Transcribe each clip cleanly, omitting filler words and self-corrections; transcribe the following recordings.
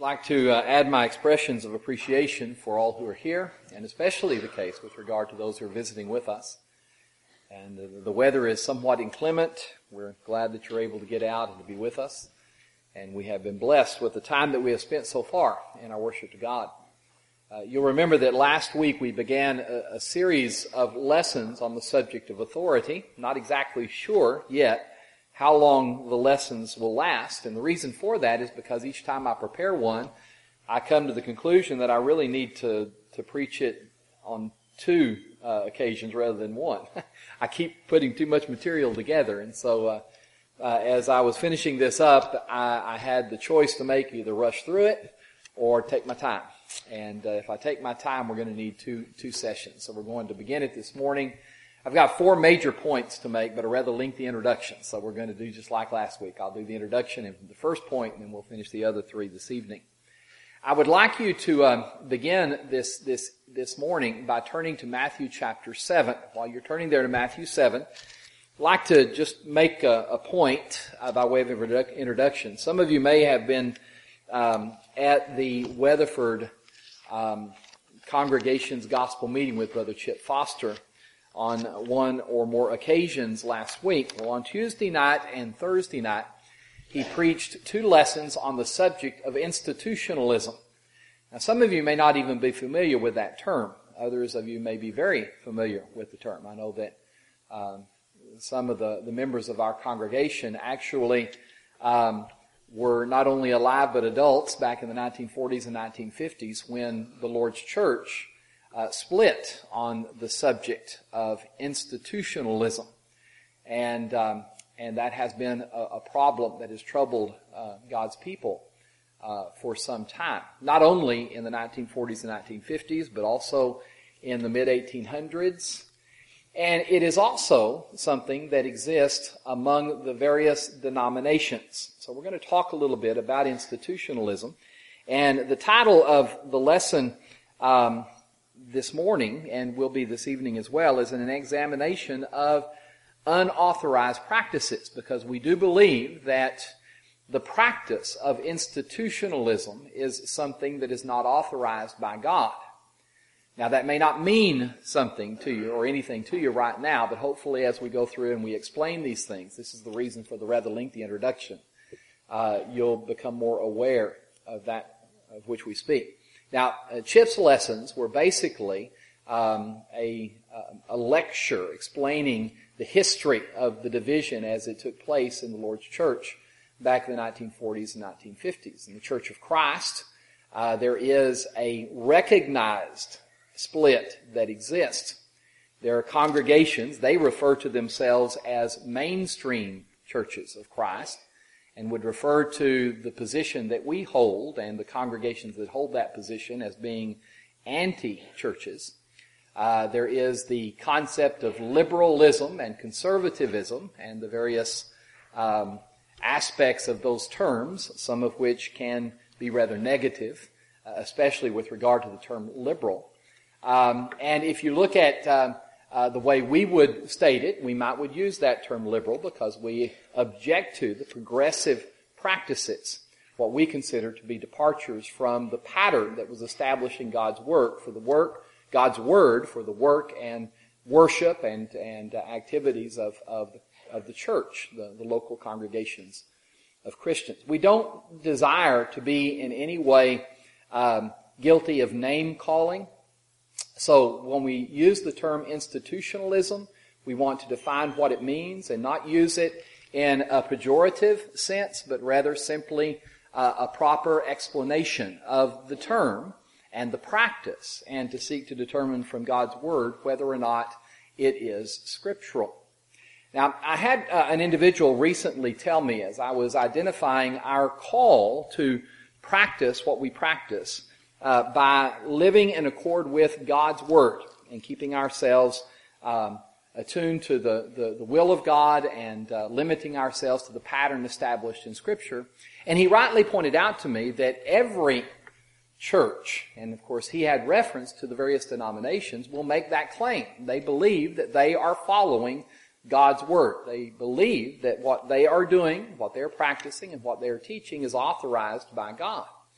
like to add my expressions of appreciation for all who are here, and especially the case with regard to those who are visiting with us. And the weather is somewhat inclement. We're glad that you're able to get out and to be with us. And we have been blessed with the time that we have spent so far in our worship to God. You'll remember that last week we began a series of lessons on the subject of authority. Not exactly sure yet how long the lessons will last. And the reason for that is because each time I prepare one, I come to the conclusion that I really need to preach it on two occasions rather than one. I keep putting too much material together. And so as I was finishing this up, I had the choice to make, either rush through it or take my time. And if I take my time, we're going to need two sessions. So we're going to begin it this morning. I've got 4 major points to make, but a rather lengthy introduction. So we're going to do just like last week. I'll do the introduction and the first point, and then we'll finish the other 3 this evening. I would like you to begin this morning by turning to Matthew chapter 7. While you're turning there to Matthew 7, I'd like to just make a point by way of introduction. Some of you may have been at the Weatherford congregation's gospel meeting with Brother Chip Foster on one or more occasions last week. Well, on Tuesday night and Thursday night, he preached 2 lessons on the subject of institutionalism. Now, some of you may not even be familiar with that term. Others of you may be very familiar with the term. I know that some of the members of our congregation actually were not only alive but adults back in the 1940s and 1950s when the Lord's Church split on the subject of institutionalism. And that has been a problem that has troubled God's people for some time. Not only in the 1940s and 1950s, but also in the mid-1800s. And it is also something that exists among the various denominations. So we're going to talk a little bit about institutionalism. And the title of the lesson this morning, and will be this evening as well, is an examination of unauthorized practices, because we do believe that the practice of institutionalism is something that is not authorized by God. Now, that may not mean something to you or anything to you right now, but hopefully as we go through and we explain these things, this is the reason for the rather lengthy introduction, you'll become more aware of that of which we speak. Now, Chip's lessons were basically a lecture explaining the history of the division as it took place in the Lord's Church back in the 1940s and 1950s. In the Church of Christ, there is a recognized split that exists. There are congregations, they refer to themselves as mainstream churches of Christ, and would refer to the position that we hold and the congregations that hold that position as being anti-churches. There is the concept of liberalism and conservatism and the various aspects of those terms, some of which can be rather negative, especially with regard to the term liberal. And if you look at the way we would state it, we would use that term liberal because we object to the progressive practices, what we consider to be departures from the pattern that was established in God's Word for the work and worship and activities of the church, the local congregations of Christians. We don't desire to be in any way guilty of name calling. So when we use the term institutionalism, we want to define what it means and not use it in a pejorative sense, but rather simply a proper explanation of the term and the practice, and to seek to determine from God's Word whether or not it is scriptural. Now, I had an individual recently tell me, as I was identifying our call to practice what we practice, by living in accord with God's Word and keeping ourselves attuned to the will of God and limiting ourselves to the pattern established in Scripture. And he rightly pointed out to me that every church, and of course he had reference to the various denominations, will make that claim. They believe that they are following God's Word. They believe that what they are doing, what they're practicing, and what they're teaching is authorized by God.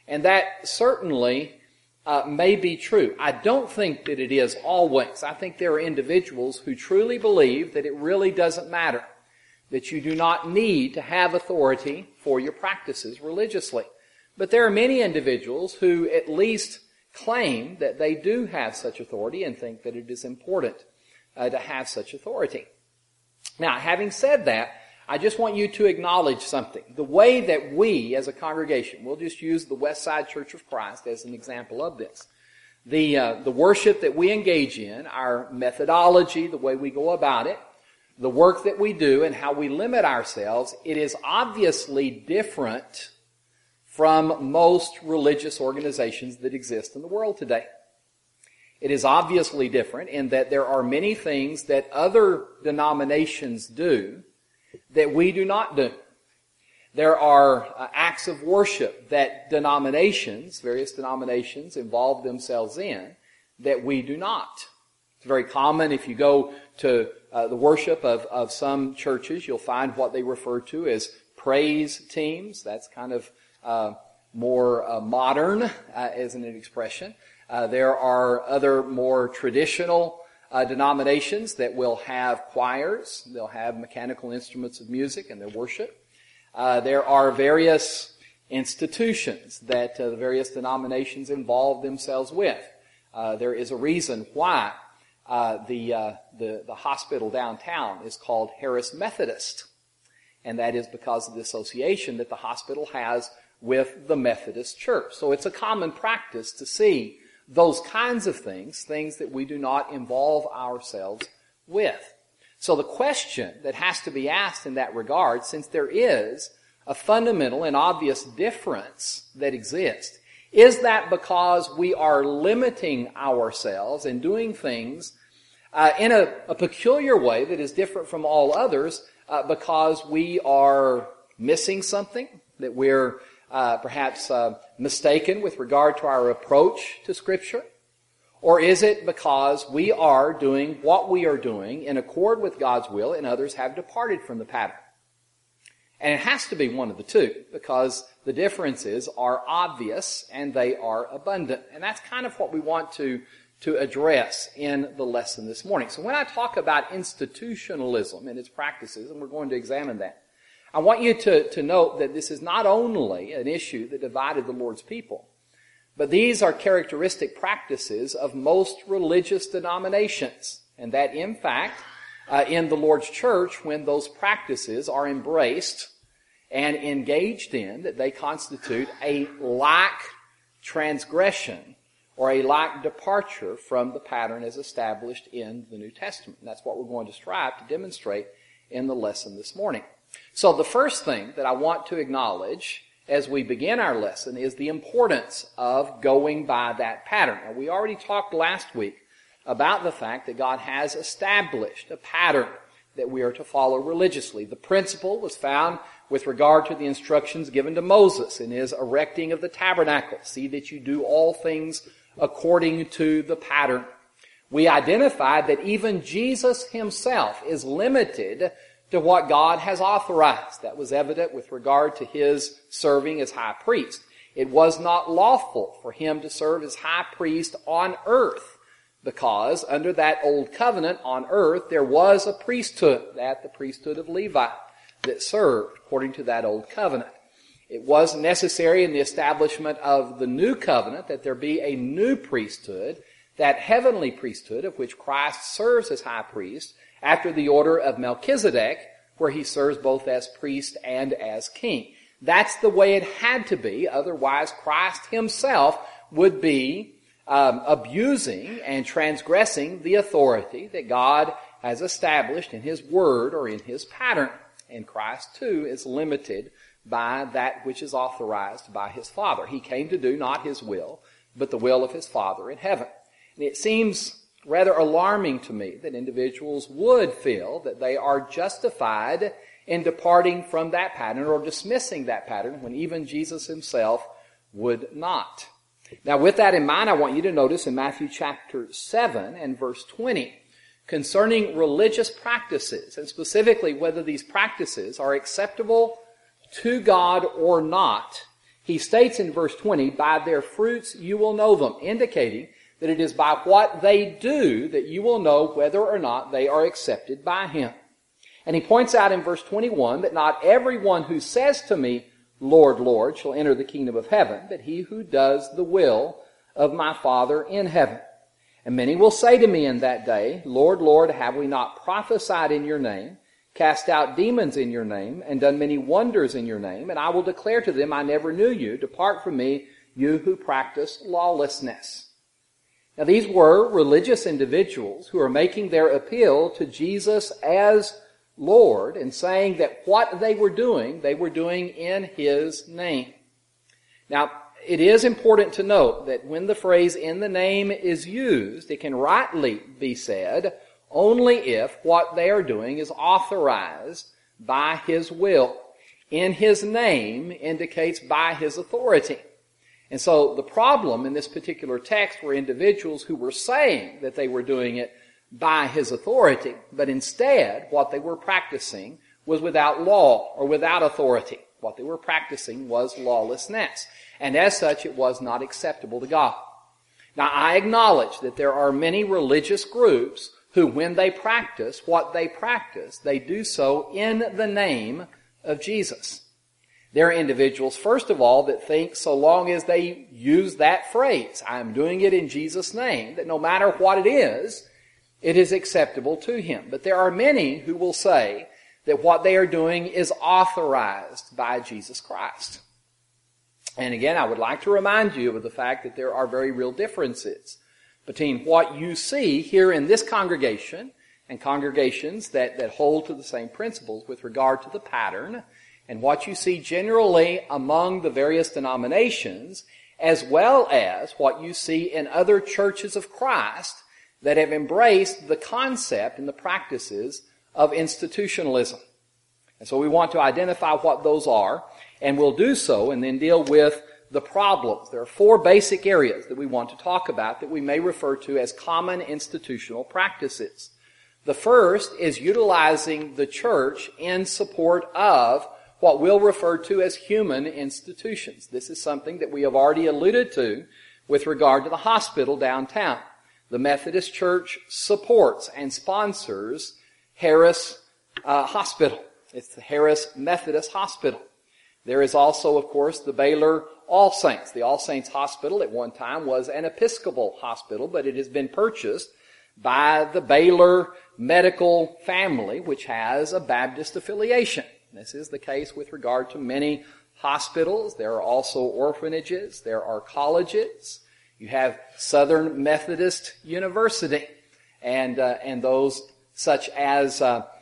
And that certainly may be true. I don't think that it is always. I think there are individuals who truly believe that it really doesn't matter, that you do not need to have authority for your practices religiously. But there are many individuals who at least claim that they do have such authority and think that it is important to have such authority. Now, having said that, I just want you to acknowledge something. The way that we, as a congregation, we'll just use the Westside Church of Christ as an example of this. The worship that we engage in, our methodology, the way we go about it, the work that we do and how we limit ourselves, it is obviously different from most religious organizations that exist in the world today. It is obviously different in that there are many things that other denominations do that we do not do. There are acts of worship that various denominations involve themselves in that we do not. It's very common if you go to the worship of some churches, you'll find what they refer to as praise teams. That's kind of more modern as an expression. There are other more traditional denominations that will have choirs. They'll have mechanical instruments of music in their worship. There are various institutions that the various denominations involve themselves with. There is a reason why the hospital downtown is called Harris Methodist, and that is because of the association that the hospital has with the Methodist Church. So it's a common practice to see those kinds of things that we do not involve ourselves with. So the question that has to be asked in that regard, since there is a fundamental and obvious difference that exists, is that because we are limiting ourselves and doing things in a peculiar way that is different from all others because we are missing something, that we're perhaps mistaken with regard to our approach to Scripture? Or is it because we are doing what we are doing in accord with God's will and others have departed from the pattern? And it has to be one of the two, because the differences are obvious and they are abundant. And that's kind of what we want to address in the lesson this morning. So when I talk about institutionalism and its practices, and we're going to examine that, I want you to note that this is not only an issue that divided the Lord's people, but these are characteristic practices of most religious denominations. And that, in fact, in the Lord's church, when those practices are embraced and engaged in, that they constitute a like transgression or a like departure from the pattern as established in the New Testament. And that's what we're going to strive to demonstrate in the lesson this morning. So the first thing that I want to acknowledge as we begin our lesson is the importance of going by that pattern. Now, we already talked last week about the fact that God has established a pattern that we are to follow religiously. The principle was found with regard to the instructions given to Moses in his erecting of the tabernacle. See that you do all things according to the pattern. We identified that even Jesus himself is limited to what God has authorized. That was evident with regard to his serving as high priest. It was not lawful for him to serve as high priest on earth, because under that old covenant on earth there was a priesthood, the priesthood of Levi, that served according to that old covenant. It was necessary in the establishment of the new covenant that there be a new priesthood, that heavenly priesthood of which Christ serves as high priest, after the order of Melchizedek, where he serves both as priest and as king. That's the way it had to be, otherwise Christ himself would be abusing and transgressing the authority that God has established in his word or in his pattern. And Christ too is limited by that which is authorized by his Father. He came to do not his will, but the will of his Father in heaven. And it seems rather alarming to me that individuals would feel that they are justified in departing from that pattern or dismissing that pattern when even Jesus himself would not. Now, with that in mind, I want you to notice in Matthew chapter 7 and verse 20, concerning religious practices, and specifically whether these practices are acceptable to God or not, He states in verse 20, by their fruits you will know them, indicating that it is by what they do that you will know whether or not they are accepted by Him. And he points out in verse 21 that not everyone who says to me, Lord, Lord, shall enter the kingdom of heaven, but he who does the will of my Father in heaven. And many will say to me in that day, Lord, Lord, have we not prophesied in your name, cast out demons in your name, and done many wonders in your name? And I will declare to them, I never knew you. Depart from me, you who practice lawlessness. Now these were religious individuals who are making their appeal to Jesus as Lord and saying that what they were doing in His name. Now, it is important to note that when the phrase in the name is used, it can rightly be said only if what they are doing is authorized by His will. In His name indicates by His authority. And so the problem in this particular text were individuals who were saying that they were doing it by His authority, but instead what they were practicing was without law or without authority. What they were practicing was lawlessness, and as such it was not acceptable to God. Now I acknowledge that there are many religious groups who, when they practice what they practice, they do so in the name of Jesus. There are individuals, first of all, that think so long as they use that phrase, I am doing it in Jesus' name, that no matter what it is acceptable to Him. But there are many who will say that what they are doing is authorized by Jesus Christ. And again, I would like to remind you of the fact that there are very real differences between what you see here in this congregation and congregations that hold to the same principles with regard to the pattern, and what you see generally among the various denominations, as well as what you see in other churches of Christ that have embraced the concept and the practices of institutionalism. And so we want to identify what those are, and we'll do so and then deal with the problems. There are 4 basic areas that we want to talk about that we may refer to as common institutional practices. The first is utilizing the church in support of what we'll refer to as human institutions. This is something that we have already alluded to with regard to the hospital downtown. The Methodist Church supports and sponsors Harris Hospital. It's the Harris Methodist Hospital. There is also, of course, the Baylor All Saints. The All Saints Hospital at one time was an Episcopal hospital, but it has been purchased by the Baylor medical family, which has a Baptist affiliation. This is the case with regard to many hospitals. There are also orphanages. There are colleges. You have Southern Methodist University, and those such as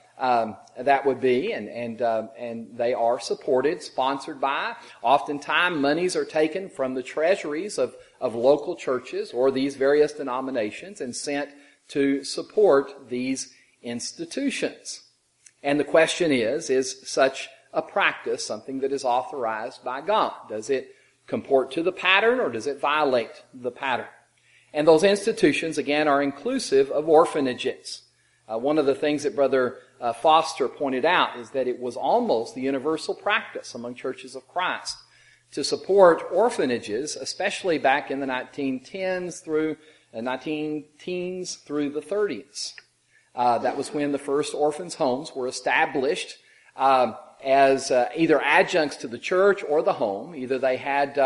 that would be, and they are supported, sponsored by. Oftentimes, monies are taken from the treasuries of local churches or these various denominations and sent to support these institutions. And the question is such a practice something that is authorized by God? Does it comport to the pattern, or does it violate the pattern? And those institutions, again, are inclusive of orphanages. One of the things that Brother Foster pointed out is that it was almost the universal practice among churches of Christ to support orphanages, especially back in the 1910s through 19-teens through the 30s. That was when the first orphans' homes were established as either adjuncts to the church or the home. Either they had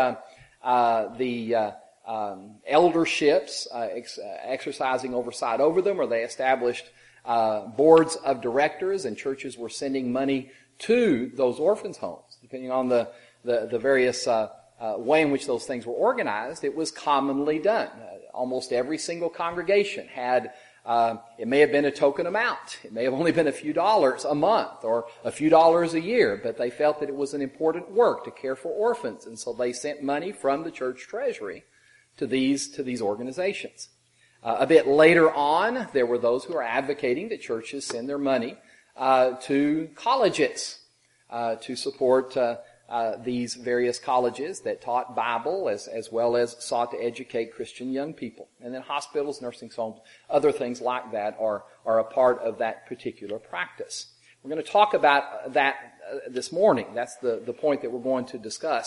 the elderships exercising oversight over them, or they established boards of directors, and churches were sending money to those orphans' homes. Depending on the various way in which those things were organized, it was commonly done. Almost every single congregation had, it may have been a token amount. It may have only been a few dollars a month or a few dollars a year, but they felt that it was an important work to care for orphans, and so they sent money from the church treasury to these organizations. A bit later on, there were those who are advocating that churches send their money to colleges to support these various colleges that taught Bible as well as sought to educate Christian young people. And then hospitals, nursing homes, other things like that are a part of that particular practice. We're going to talk about that this morning. That's the point that we're going to discuss.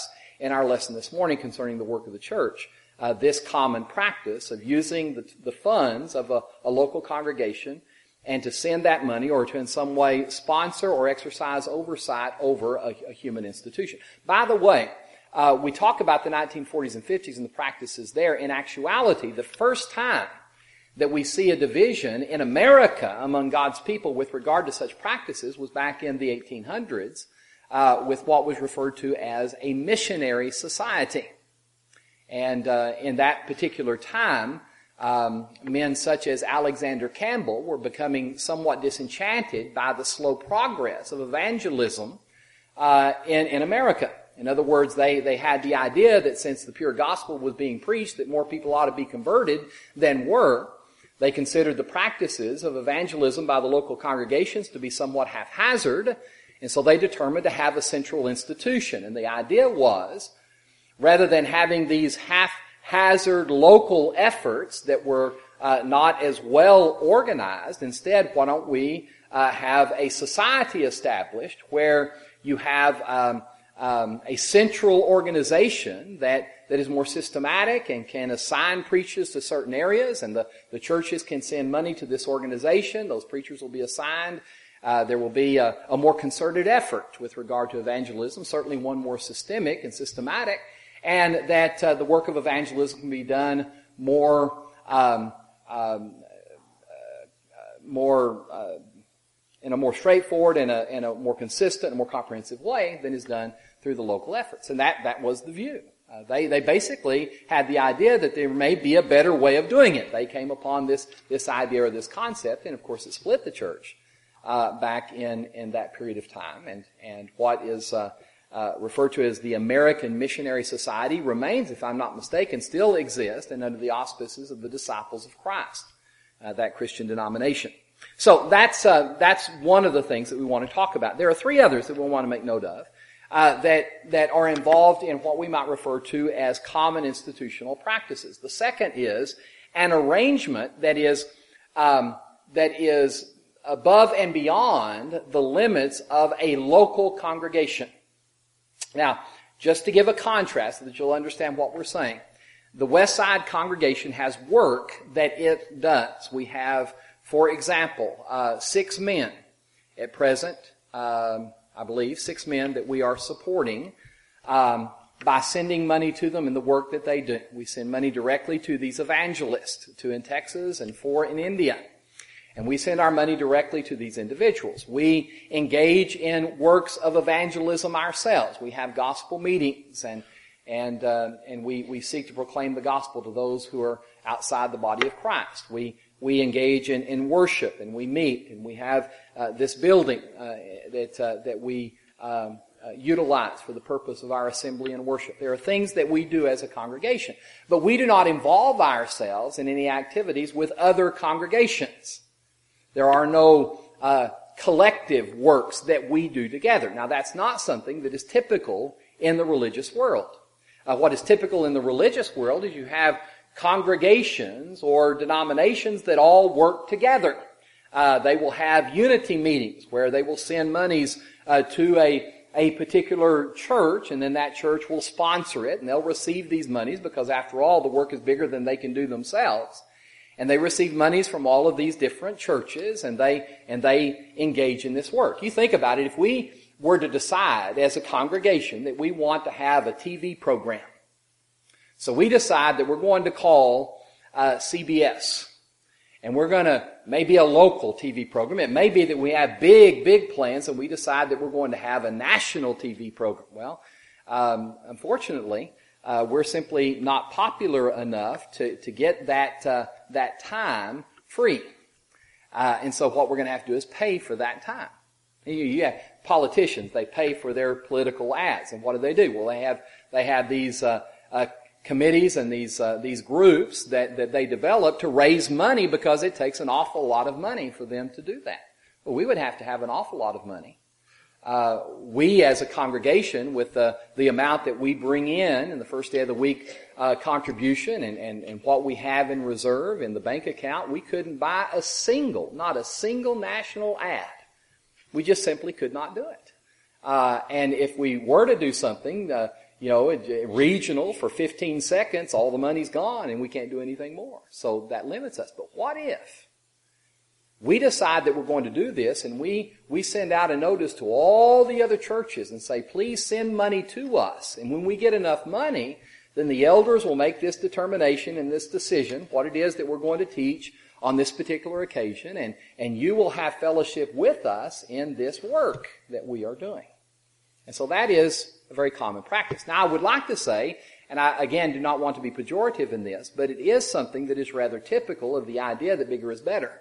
in our lesson this morning concerning the work of the church. This common practice of using the funds of a local congregation and to send that money or to in some way sponsor or exercise oversight over a human institution. By the way, we talk about the 1940s and 50s and the practices there. In actuality, the first time that we see a division in America among God's people with regard to such practices was back in the 1800s with what was referred to as a missionary society. And in that particular time, men such as Alexander Campbell were becoming somewhat disenchanted by the slow progress of evangelism in America. In other words, they had the idea that since the pure gospel was being preached, that more people ought to be converted than were. They considered the practices of evangelism by the local congregations to be somewhat haphazard, and so they determined to have a central institution. And the idea was, rather than having these haphazard local efforts that were not as well organized, instead, why don't we have a society established where you have a central organization that is more systematic and can assign preachers to certain areas, and the churches can send money to this organization. Those preachers will be assigned. There will be a more concerted effort with regard to evangelism, certainly one more systemic and systematic, and that the work of evangelism can be done more in a more straightforward and a more consistent and more comprehensive way than is done through the local efforts. And that was the view. They basically had the idea that there may be a better way of doing it. They came upon this idea or this concept, and of course it split the church back in that period of time. And what is referred to as the American Missionary Society remains, if I'm not mistaken, still exists and under the auspices of the Disciples of Christ, that Christian denomination. So that's one of the things that we want to talk about. There are three others that we'll want to make note of that are involved in what we might refer to as common institutional practices. The second is an arrangement that is above and beyond the limits of a local congregation. Now, just to give a contrast so that you'll understand what we're saying, the West Side congregation has work that it does. We have, for example, 6 men at present, I believe, 6 men that we are supporting by sending money to them in the work that they do. We send money directly to these evangelists, 2 in Texas and 4 in India. And we send our money directly to these individuals. We engage in works of evangelism ourselves. We have gospel meetings and we seek to proclaim the gospel to those who are outside the body of Christ. We engage in worship, and we meet, and we have this building that we utilize for the purpose of our assembly and worship. There are things that we do as a congregation, but we do not involve ourselves in any activities with other congregations. There are no collective works that we do together. Now, that's not something that is typical in the religious world. What is typical in the religious world is you have congregations or denominations that all work together. They will have unity meetings where they will send monies to a particular church, and then that church will sponsor it, and they'll receive these monies because, after all, the work is bigger than they can do themselves. And they receive monies from all of these different churches, and they engage in this work. You think about it, if we were to decide as a congregation that we want to have a TV program, so we decide that we're going to call CBS, and we're going to, maybe a local TV program. It may be that we have big plans, and we decide that we're going to have a national TV program. Well, unfortunately, we're simply not popular enough to get that time free. And so what we're going to have to do is pay for that time. You have politicians, they pay for their political ads. And what do? Well, they have these committees and these groups that they develop to raise money because it takes an awful lot of money for them to do that. Well, we would have to have an awful lot of money. We as a congregation, with the amount that we bring in the first day of the week contribution and what we have in reserve in the bank account, we couldn't buy not a single national ad. We just simply could not do it. And if we were to do something, regional for 15 seconds, all the money's gone and we can't do anything more. So that limits us. But what if we decide that we're going to do this and we send out a notice to all the other churches and say, please send money to us. And when we get enough money, then the elders will make this determination and this decision, what it is that we're going to teach on this particular occasion, and you will have fellowship with us in this work that we are doing. And so that is a very common practice. Now, I would like to say, and I, again, do not want to be pejorative in this, but it is something that is rather typical of the idea that bigger is better.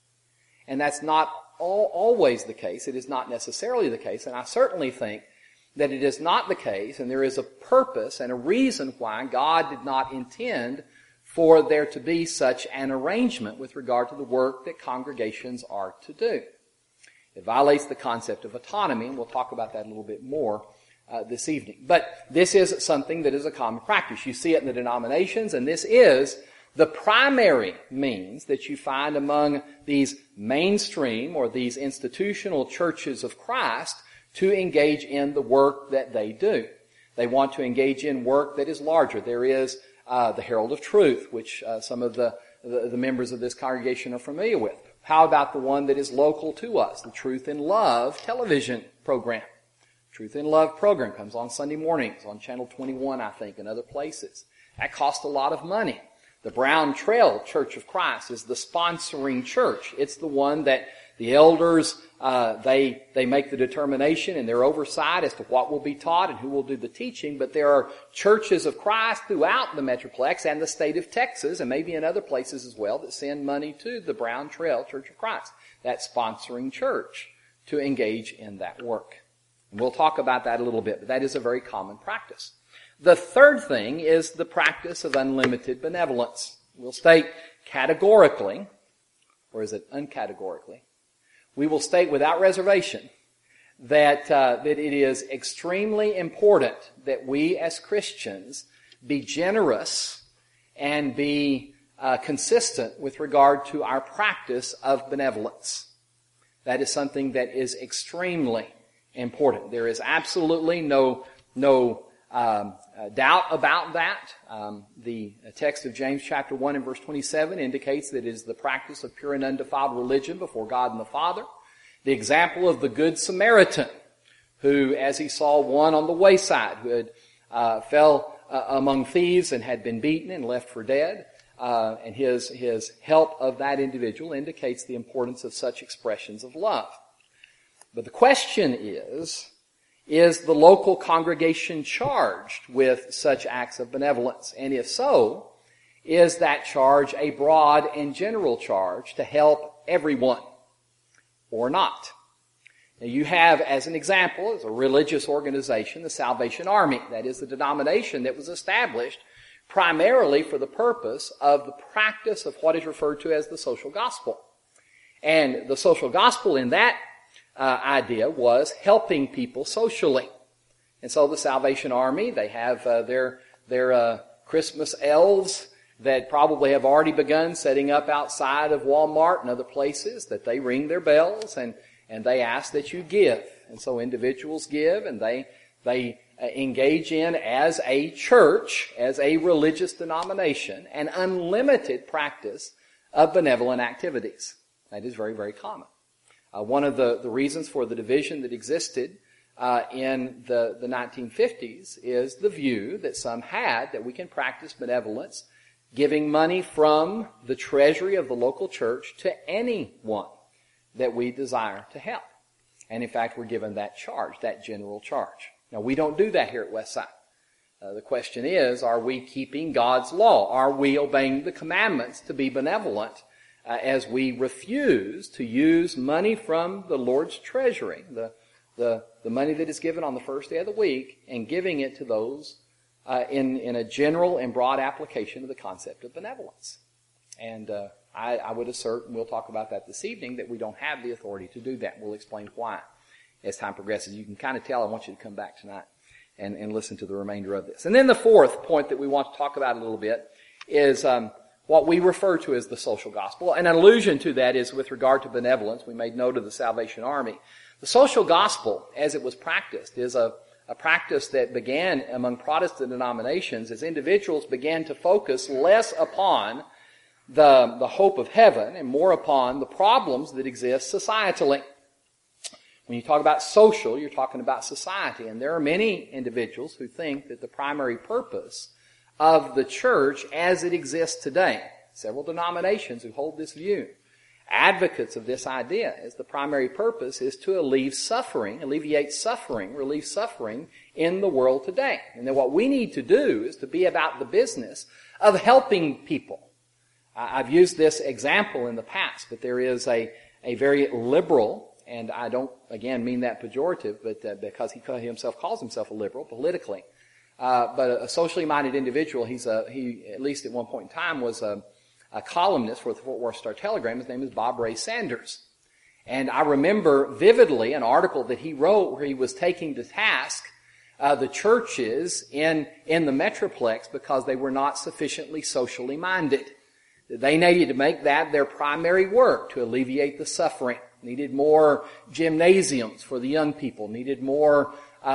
And that's not always the case. It is not necessarily the case. And I certainly think that it is not the case, and there is a purpose and a reason why God did not intend for there to be such an arrangement with regard to the work that congregations are to do. It violates the concept of autonomy, and we'll talk about that a little bit more this evening. But this is something that is a common practice. You see it in the denominations, and this is the primary means that you find among these mainstream or these institutional churches of Christ to engage in the work that they do. They want to engage in work that is larger. There is the Herald of Truth, which some of the members of this congregation are familiar with. How about the one that is local to us, the Truth in Love television program? Truth in Love program comes on Sunday mornings on Channel 21, I think, and other places. That costs a lot of money. The Brown Trail Church of Christ is the sponsoring church. It's the one that the elders, they make the determination and their oversight as to what will be taught and who will do the teaching. But there are churches of Christ throughout the Metroplex and the state of Texas, and maybe in other places as well, that send money to the Brown Trail Church of Christ, that sponsoring church, to engage in that work. And we'll talk about that a little bit, but that is a very common practice. The third thing is the practice of unlimited benevolence. We'll state categorically, or is it uncategorically? We will state without reservation that it is extremely important that we as Christians be generous and be consistent with regard to our practice of benevolence. That is something that is extremely important. There is absolutely no doubt about that. The text of James chapter 1 and verse 27 indicates that it is the practice of pure and undefiled religion before God and the Father. The example of the Good Samaritan, who, as he saw one on the wayside who had fell among thieves and had been beaten and left for dead, and his help of that individual indicates the importance of such expressions of love. But the question is the local congregation charged with such acts of benevolence? And if so, is that charge a broad and general charge to help everyone or not? Now you have, as an example, as a religious organization, the Salvation Army. That is the denomination that was established primarily for the purpose of the practice of what is referred to as the social gospel. And the social gospel in that idea was helping people socially. And so the Salvation Army, they have their Christmas elves that probably have already begun setting up outside of Walmart and other places, that they ring their bells and they ask that you give. And so individuals give, and they engage in, as a church, as a religious denomination, an unlimited practice of benevolent activities. That is very, very common. One of the reasons for the division that existed in the 1950s is the view that some had that we can practice benevolence, giving money from the treasury of the local church to anyone that we desire to help. And in fact, we're given that charge, that general charge. Now, we don't do that here at Westside. The question is, are we keeping God's law? Are we obeying the commandments to be benevolent as we refuse to use money from the Lord's treasury, the money that is given on the first day of the week, and giving it to those in a general and broad application of the concept of benevolence? And I would assert, and we'll talk about that this evening, that we don't have the authority to do that. We'll explain why as time progresses. You can kind of tell I want you to come back tonight and listen to the remainder of this. And then the fourth point that we want to talk about a little bit is what we refer to as the social gospel. An allusion to that is with regard to benevolence. We made note of the Salvation Army. The social gospel, as it was practiced, is a a practice that began among Protestant denominations as individuals began to focus less upon the hope of heaven and more upon the problems that exist societally. When you talk about social, you're talking about society. And there are many individuals who think that the primary purpose of the church as it exists today, several denominations who hold this view, advocates of this idea, is the primary purpose is to relieve suffering in the world today. And then what we need to do is to be about the business of helping people. I've used this example in the past, but there is a very liberal, and I don't, again, mean that pejorative, but because he himself calls himself a liberal politically, but a socially minded individual. He, at least at one point in time, was a columnist for the Fort Worth Star-Telegram. His name is Bob Ray Sanders. And I remember vividly an article that he wrote where he was taking to task the churches in the Metroplex because they were not sufficiently socially minded. They needed to make that their primary work to alleviate the suffering. Needed more gymnasiums for the young people. Needed more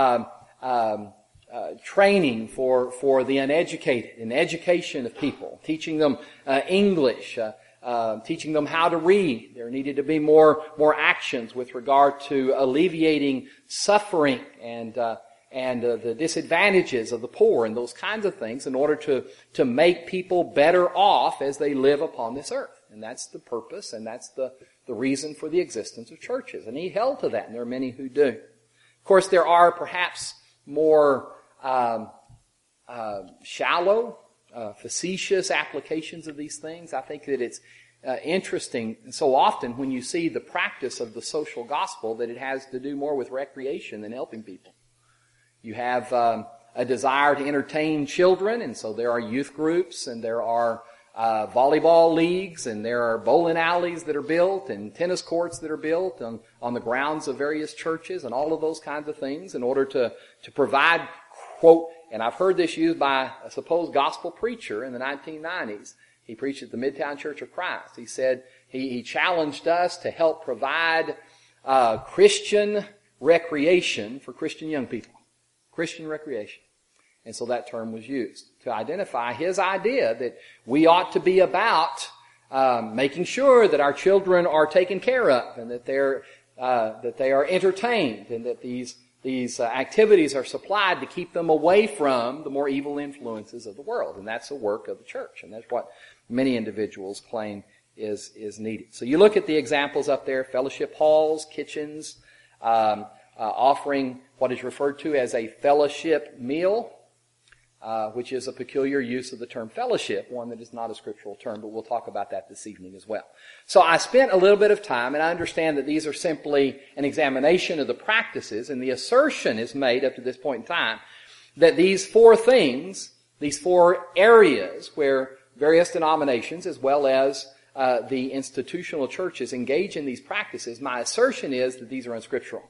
training for the uneducated, and education of people. Teaching them English, teaching them how to read. There needed to be more actions with regard to alleviating suffering and the disadvantages of the poor and those kinds of things in order to make people better off as they live upon this earth. And that's the purpose, and that's the reason for the existence of churches. And he held to that, and there are many who do. Of course, there are perhaps more shallow, facetious applications of these things. I think that it's interesting so often when you see the practice of the social gospel that it has to do more with recreation than helping people. You have a desire to entertain children, and so there are youth groups, and there are volleyball leagues, and there are bowling alleys that are built, and tennis courts that are built on the grounds of various churches, and all of those kinds of things in order to provide, quote, and I've heard this used by a supposed gospel preacher in the 1990s. He preached at the Midtown Church of Christ. He said he challenged us to help provide Christian recreation for Christian young people. Christian recreation. And so that term was used to identify his idea that we ought to be about making sure that our children are taken care of, and that they are entertained, and that these activities are supplied to keep them away from the more evil influences of the world. And that's the work of the church, and that's what many individuals claim is needed. So you look at the examples up there: fellowship halls, kitchens, offering what is referred to as a fellowship meal, which is a peculiar use of the term fellowship, one that is not a scriptural term, but we'll talk about that this evening as well. So I spent a little bit of time, and I understand that these are simply an examination of the practices, and the assertion is made up to this point in time that these four things, these four areas where various denominations as well as the institutional churches engage in these practices, my assertion is that these are unscriptural,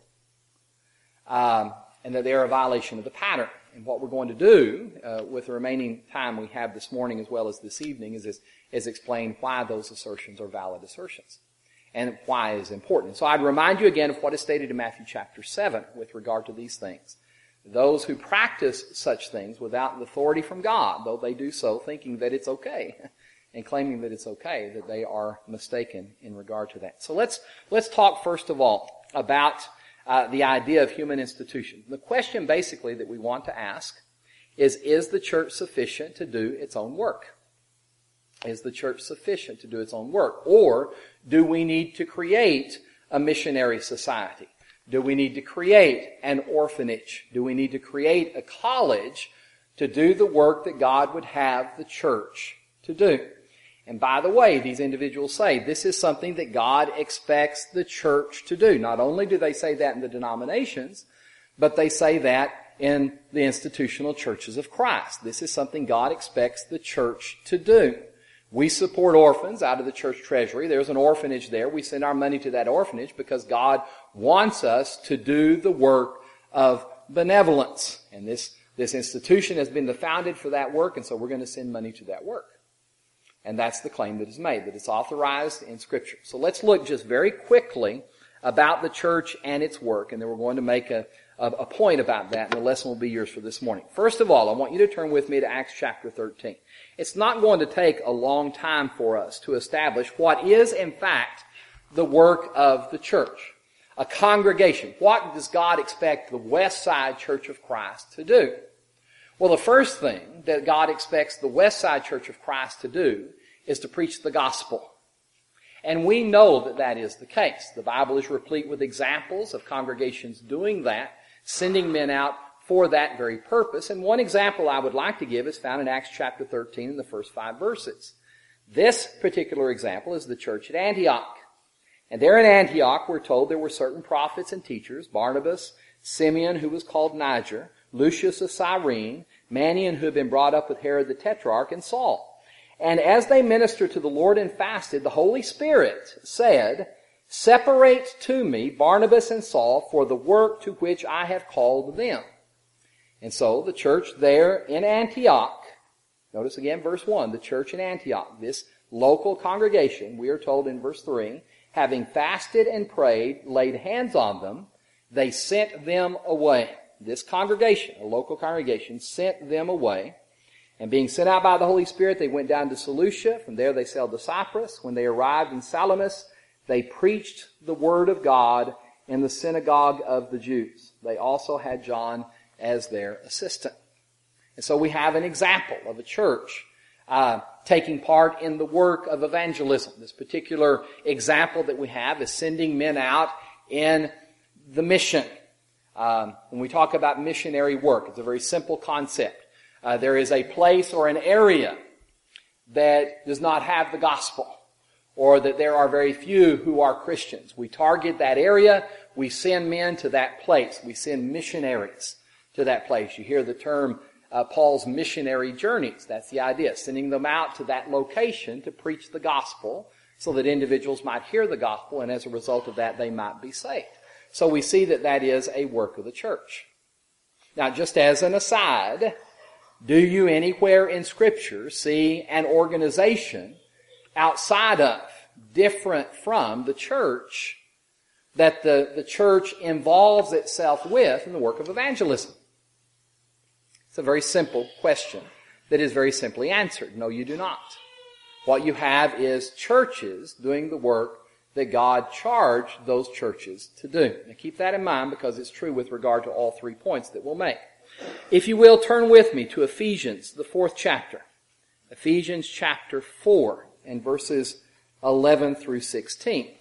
and that they are a violation of the pattern. And what we're going to do with the remaining time we have this morning as well as this evening is explain why those assertions are valid assertions and why it is important. So I'd remind you again of what is stated in Matthew chapter 7 with regard to these things. Those who practice such things without authority from God, though they do so thinking that it's okay and claiming that it's okay, that they are mistaken in regard to that. So let's talk first of all about the idea of human institution. The question basically that we want to ask is the church sufficient to do its own work? Is the church sufficient to do its own work? Or do we need to create a missionary society? Do we need to create an orphanage? Do we need to create a college to do the work that God would have the church to do? And by the way, these individuals say this is something that God expects the church to do. Not only do they say that in the denominations, but they say that in the institutional churches of Christ. This is something God expects the church to do. We support orphans out of the church treasury. There's an orphanage there. We send our money to that orphanage because God wants us to do the work of benevolence. And this institution has been founded for that work, and so we're going to send money to that work. And that's the claim that is made, that it's authorized in Scripture. So let's look just very quickly about the church and its work, and then we're going to make a a point about that, and the lesson will be yours for this morning. First of all, I want you to turn with me to Acts chapter 13. It's not going to take a long time for us to establish what is, in fact, the work of the church. A congregation. What does God expect the West Side Church of Christ to do? Well, the first thing that God expects the West Side Church of Christ to do is to preach the gospel. And we know that that is the case. The Bible is replete with examples of congregations doing that, sending men out for that very purpose. And one example I would like to give is found in Acts chapter 13 in the first 5 verses. This particular example is the church at Antioch. And there in Antioch, we're told there were certain prophets and teachers, Barnabas, Simeon, who was called Niger, Lucius of Cyrene, Manaen, who had been brought up with Herod the Tetrarch, and Saul. And as they ministered to the Lord and fasted, the Holy Spirit said, "Separate to me Barnabas and Saul for the work to which I have called them." And so the church there in Antioch, notice again verse 1, the church in Antioch, this local congregation, we are told in verse 3, having fasted and prayed, laid hands on them, they sent them away. This congregation, a local congregation, sent them away. And being sent out by the Holy Spirit, they went down to Seleucia. From there they sailed to Cyprus. When they arrived in Salamis, they preached the word of God in the synagogue of the Jews. They also had John as their assistant. And so we have an example of a church taking part in the work of evangelism. This particular example that we have is sending men out in the mission. When we talk about missionary work, it's a very simple concept. There is a place or an area that does not have the gospel, or that there are very few who are Christians. We target that area. We send men to that place. We send missionaries to that place. You hear the term Paul's missionary journeys. That's the idea, sending them out to that location to preach the gospel so that individuals might hear the gospel, and as a result of that, they might be saved. So we see that that is a work of the church. Now, just as an aside, do you anywhere in Scripture see an organization outside of, different from the church, that the church involves itself with in the work of evangelism? It's a very simple question that is very simply answered. No, you do not. What you have is churches doing the work that God charged those churches to do. Now keep that in mind, because it's true with regard to all 3 points that we'll make. If you will, turn with me to Ephesians, the 4th chapter. Ephesians chapter 4 and verses 11 through 16.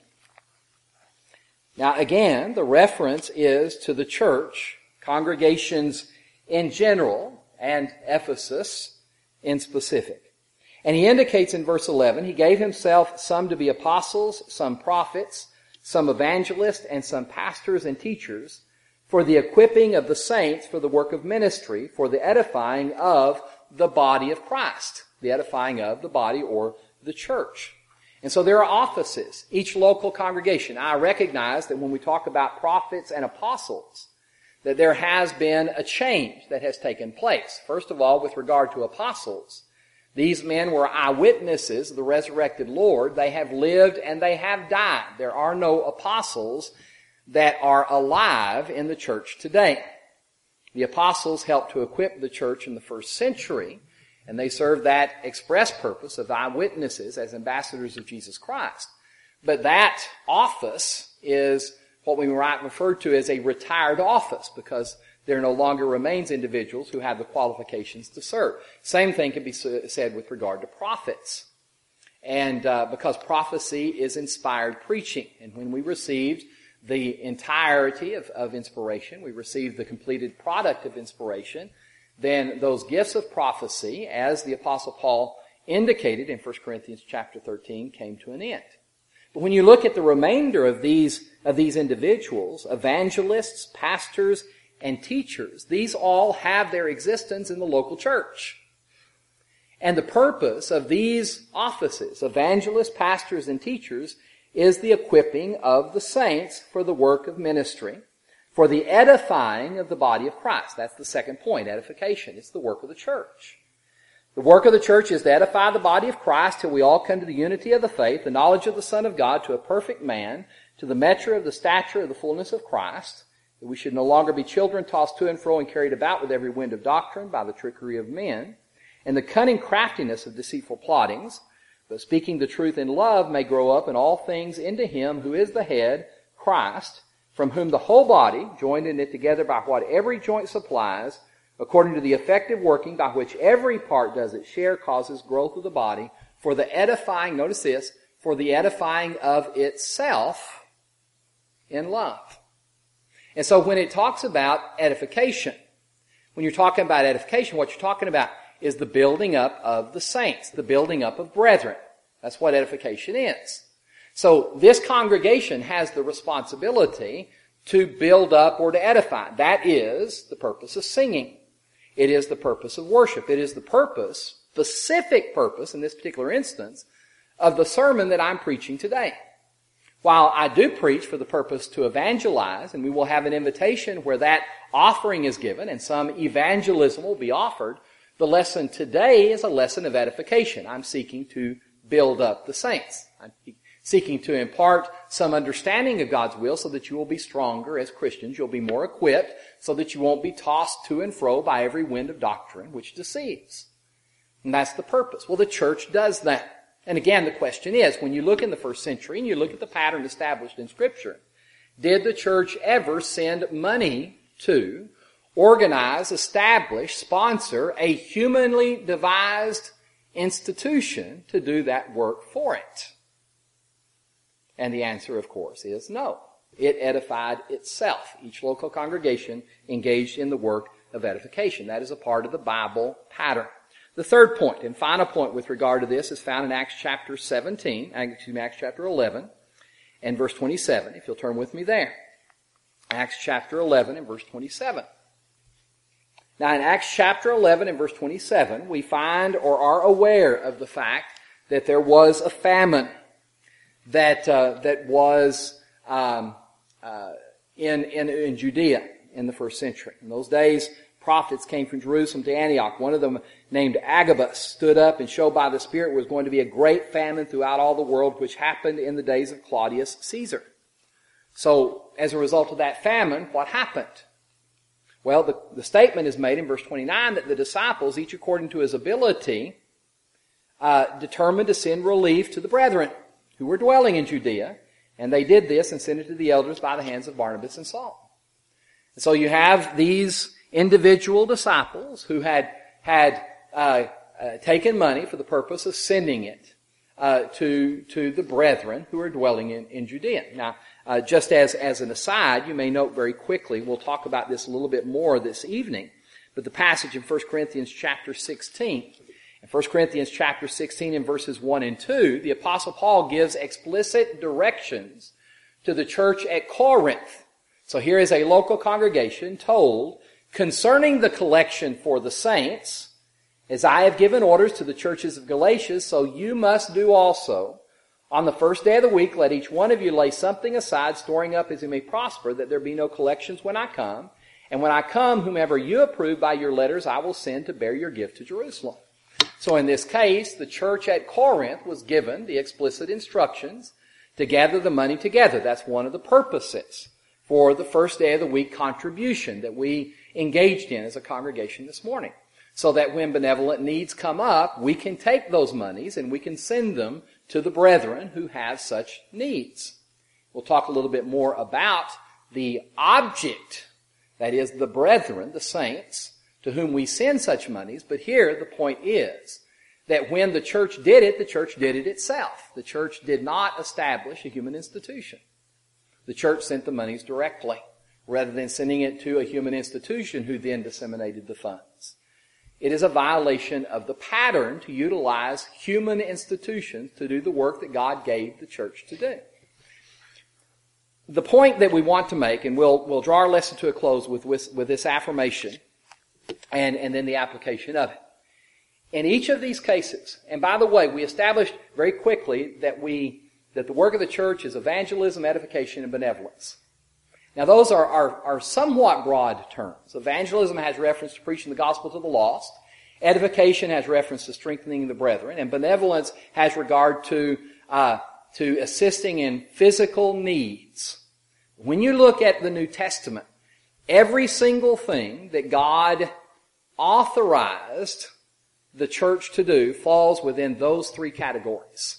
Now again, the reference is to the church, congregations in general, and Ephesus in specific. And he indicates in verse 11, he gave himself some to be apostles, some prophets, some evangelists, and some pastors and teachers, for the equipping of the saints for the work of ministry, for the edifying of the body of Christ, the edifying of the body or the church. And so there are offices, each local congregation. I recognize that when we talk about prophets and apostles, that there has been a change that has taken place. First of all, with regard to apostles, these men were eyewitnesses of the resurrected Lord. They have lived and they have died. There are no apostles that are alive in the church today. The apostles helped to equip the church in the first century, and they served that express purpose of eyewitnesses as ambassadors of Jesus Christ. But that office is what we might refer to as a retired office, because there no longer remains individuals who have the qualifications to serve. Same thing can be said with regard to prophets. And because prophecy is inspired preaching. And when we received the entirety of inspiration, we received the completed product of inspiration, then those gifts of prophecy, as the Apostle Paul indicated in 1 Corinthians chapter 13, came to an end. But when you look at the remainder of these individuals, evangelists, pastors, and teachers, these all have their existence in the local church. And the purpose of these offices, evangelists, pastors, and teachers, is the equipping of the saints for the work of ministry, for the edifying of the body of Christ. That's the second point, edification. It's the work of the church. The work of the church is to edify the body of Christ till we all come to the unity of the faith, the knowledge of the Son of God, to a perfect man, to the measure of the stature of the fullness of Christ. that we should no longer be children tossed to and fro and carried about with every wind of doctrine by the trickery of men and the cunning craftiness of deceitful plottings, but speaking the truth in love may grow up in all things into Him who is the head, Christ, from whom the whole body, joined and knit together by what every joint supplies, according to the effective working by which every part does its share, causes growth of the body for the edifying, notice this, for the edifying of itself in love. And so when it talks about edification, when you're talking about edification, what you're talking about is the building up of the saints, the building up of brethren. That's what edification is. So this congregation has the responsibility to build up or to edify. That is the purpose of singing. It is the purpose of worship. It is the purpose, specific purpose in this particular instance, of the sermon that I'm preaching today. While I do preach for the purpose to evangelize, and we will have an invitation where that offering is given and some evangelism will be offered, the lesson today is a lesson of edification. I'm seeking to build up the saints. I'm seeking to impart some understanding of God's will so that you will be stronger as Christians. You'll be more equipped so that you won't be tossed to and fro by every wind of doctrine which deceives. And that's the purpose. Well, the church does that. And again, the question is, when you look in the first century and you look at the pattern established in Scripture, did the church ever send money to organize, establish, sponsor a humanly devised institution to do that work for it? And the answer, of course, is no. It edified itself. Each local congregation engaged in the work of edification. That is a part of the Bible pattern. The third point and final point with regard to this is found in Acts chapter 11 and verse 27. If you'll turn with me there. Acts chapter 11 and verse 27. Now in Acts chapter 11 and verse 27, we find or are aware of the fact that there was a famine that was in Judea in the first century. In those days, prophets came from Jerusalem to Antioch. One of them, named Agabus, stood up and showed by the Spirit was going to be a great famine throughout all the world, which happened in the days of Claudius Caesar. So, as a result of that famine, what happened? Well, the statement is made in verse 29 that the disciples, each according to his ability, determined to send relief to the brethren who were dwelling in Judea, and they did this and sent it to the elders by the hands of Barnabas and Saul. And so you have these individual disciples who had taken money for the purpose of sending it to the brethren who are dwelling in Judea. Now, just as an aside, you may note very quickly, we'll talk about this a little bit more this evening, but the passage in 1 Corinthians chapter 16, in 1 Corinthians chapter 16 in verses 1 and 2, the Apostle Paul gives explicit directions to the church at Corinth. So here is a local congregation told, concerning the collection for the saints, as I have given orders to the churches of Galatia, so you must do also. On the first day of the week, let each one of you lay something aside, storing up as he may prosper, that there be no collections when I come. And when I come, whomever you approve by your letters, I will send to bear your gift to Jerusalem. So in this case, the church at Corinth was given the explicit instructions to gather the money together. That's one of the purposes for the first day of the week contribution that we engaged in as a congregation this morning. So that when benevolent needs come up, we can take those monies and we can send them to the brethren who have such needs. We'll talk a little bit more about the object, that is the brethren, the saints, to whom we send such monies. But here the point is that when the church did it itself. The church did not establish a human institution. The church sent the monies directly, rather than sending it to a human institution who then disseminated the funds. It is a violation of the pattern to utilize human institutions to do the work that God gave the church to do. The point that we want to make, and we'll draw our lesson to a close with this affirmation and then the application of it. In each of these cases, and by the way, we established very quickly that the work of the church is evangelism, edification, and benevolence. Now those are somewhat broad terms. Evangelism has reference to preaching the gospel to the lost. Edification has reference to strengthening the brethren. And benevolence has regard to assisting in physical needs. When you look at the New Testament, Every single thing that God authorized the church to do falls within those three categories.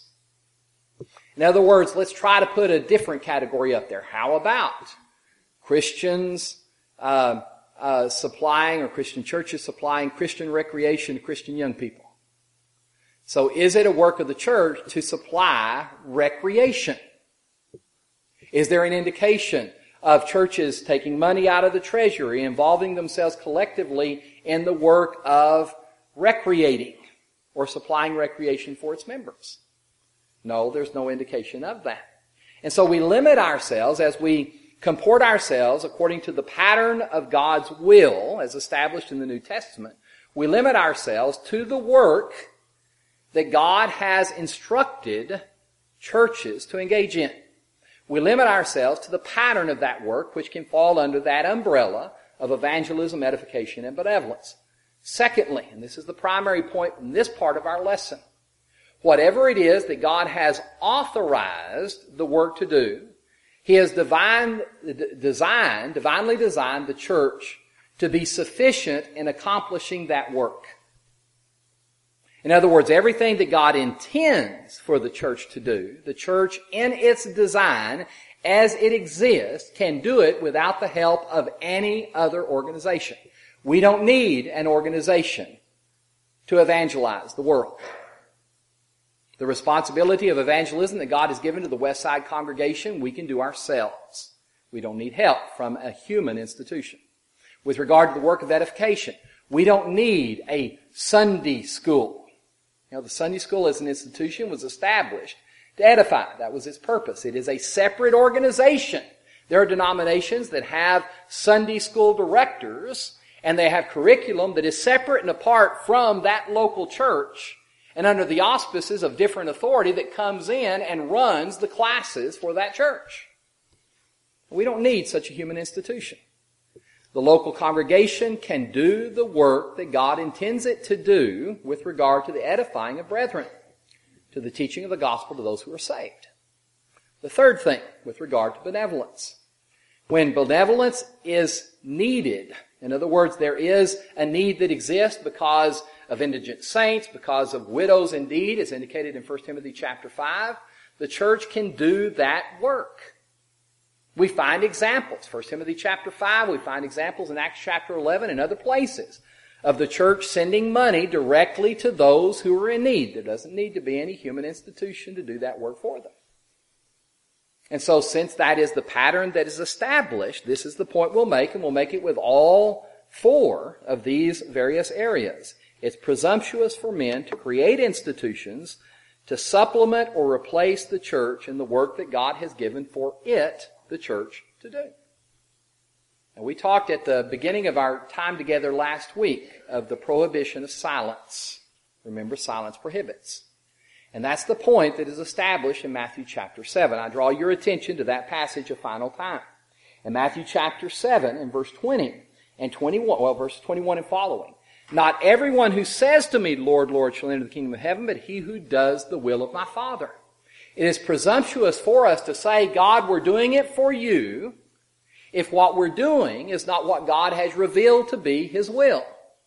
In other words, let's try to put a different category up there. How about Christians supplying, or Christian churches supplying Christian recreation to Christian young people? So is it a work of the church to supply recreation? Is there an indication of churches taking money out of the treasury, involving themselves collectively in the work of recreating or supplying recreation for its members? No, there's no indication of that. And so we limit ourselves as we comport ourselves according to the pattern of God's will as established in the New Testament. We limit ourselves to the work that God has instructed churches to engage in. We limit ourselves to the pattern of that work, which can fall under that umbrella of evangelism, edification, and benevolence. Secondly, and this is the primary point in this part of our lesson, whatever it is that God has authorized the work to do, He has divinely designed the church to be sufficient in accomplishing that work. In other words, everything that God intends for the church to do, the church in its design as it exists can do it without the help of any other organization. We don't need an organization to evangelize the world. The responsibility of evangelism that God has given to the Westside congregation, we can do ourselves. We don't need help from a human institution. With regard to the work of edification, we don't need a Sunday school. You know, the Sunday school as an institution was established to edify. That was its purpose. It is a separate organization. There are denominations that have Sunday school directors, and they have curriculum that is separate and apart from that local church, and under the auspices of different authority that comes in and runs the classes for that church. We don't need such a human institution. The local congregation can do the work that God intends it to do with regard to the edifying of brethren, to the teaching of the gospel to those who are saved. The third thing, with regard to benevolence. When benevolence is needed, in other words, there is a need that exists because of indigent saints, because of widows indeed, as indicated in 1 Timothy chapter 5, the church can do that work. We find examples. 1 Timothy chapter 5, we find examples in Acts chapter 11 and other places of the church sending money directly to those who are in need. There doesn't need to be any human institution to do that work for them. And so since that is the pattern that is established, this is the point we'll make, and we'll make it with all four of these various areas. It's presumptuous for men to create institutions to supplement or replace the church in the work that God has given for it, the church, to do. And we talked at the beginning of our time together last week of the prohibition of silence. Remember, silence prohibits. And that's the point that is established in Matthew chapter 7. I draw your attention to that passage a final time. In Matthew chapter 7 and verse 20 and 21, verse 21 and following. Not everyone who says to me, Lord, Lord, shall enter the kingdom of heaven, but he who does the will of my Father. It is presumptuous for us to say, God, we're doing it for you, if what we're doing is not what God has revealed to be His will.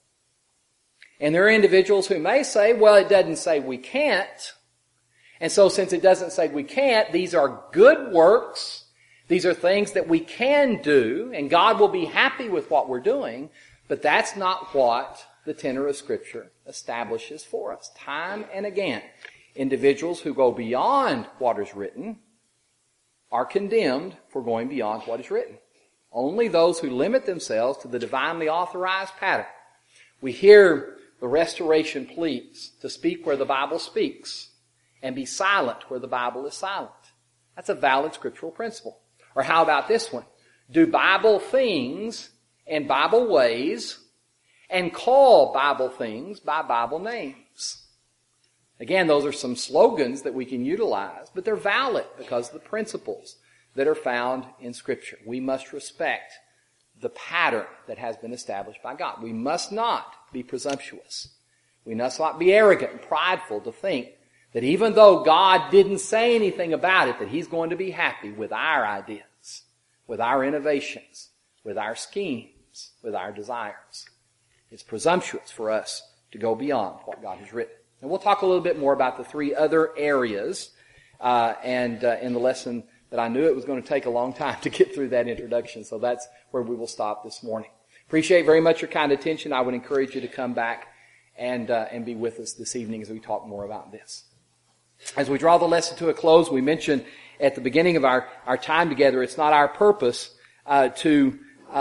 And there are individuals who may say, well, it doesn't say we can't. And so since it doesn't say we can't, these are good works. These are things that we can do, and God will be happy with what we're doing. But that's not what the tenor of Scripture establishes for us. Time and again, individuals who go beyond what is written are condemned for going beyond what is written. Only those who limit themselves to the divinely authorized pattern. We hear the restoration pleas to speak where the Bible speaks and be silent where the Bible is silent. That's a valid scriptural principle. Or how about this one? Do Bible things in Bible ways and call Bible things by Bible names. Again, those are some slogans that we can utilize, but they're valid because of the principles that are found in Scripture. We must respect the pattern that has been established by God. We must not be presumptuous. We must not be arrogant and prideful to think that even though God didn't say anything about it, that He's going to be happy with our ideas, with our innovations, with our schemes, with our desires. It's presumptuous for us to go beyond what God has written. And we'll talk a little bit more about the three other areas in the lesson that I knew it was going to take a long time to get through that introduction. So that's where we will stop this morning. Appreciate very much your kind attention. I would encourage you to come back and be with us this evening as we talk more about this. As we draw the lesson to a close, we mentioned at the beginning of our time together, it's not our purpose to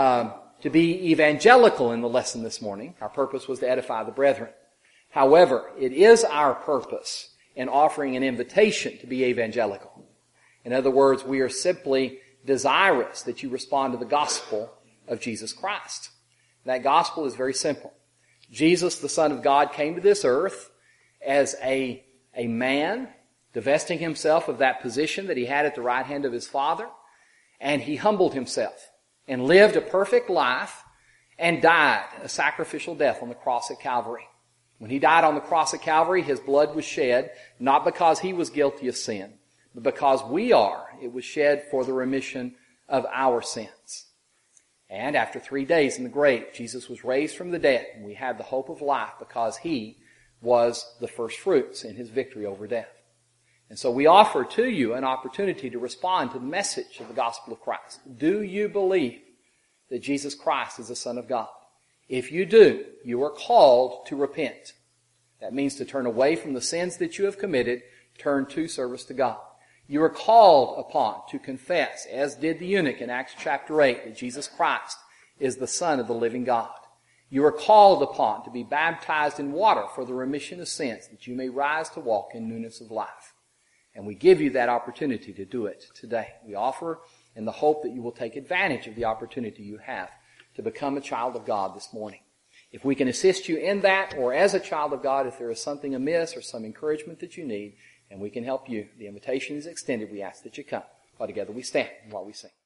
be evangelical in the lesson this morning. Our purpose was to edify the brethren. However, it is our purpose in offering an invitation to be evangelical. In other words, we are simply desirous that you respond to the gospel of Jesus Christ. That gospel is very simple. Jesus, the Son of God, came to this earth as a man, divesting himself of that position that he had at the right hand of his Father, and he humbled himself and lived a perfect life and died a sacrificial death on the cross at Calvary. When he died on the cross at Calvary, his blood was shed, not because he was guilty of sin, but because we are. It was shed for the remission of our sins. And after 3 days in the grave, Jesus was raised from the dead, and we have the hope of life because he was the first fruits in his victory over death. And so we offer to you an opportunity to respond to the message of the gospel of Christ. Do you believe that Jesus Christ is the Son of God? If you do, you are called to repent. That means to turn away from the sins that you have committed, turn to service to God. You are called upon to confess, as did the eunuch in Acts chapter 8, that Jesus Christ is the Son of the living God. You are called upon to be baptized in water for the remission of sins, that you may rise to walk in newness of life. And we give you that opportunity to do it today. We offer in the hope that you will take advantage of the opportunity you have to become a child of God this morning. If we can assist you in that, or as a child of God, if there is something amiss or some encouragement that you need, and we can help you, the invitation is extended. We ask that you come. While together we stand while we sing.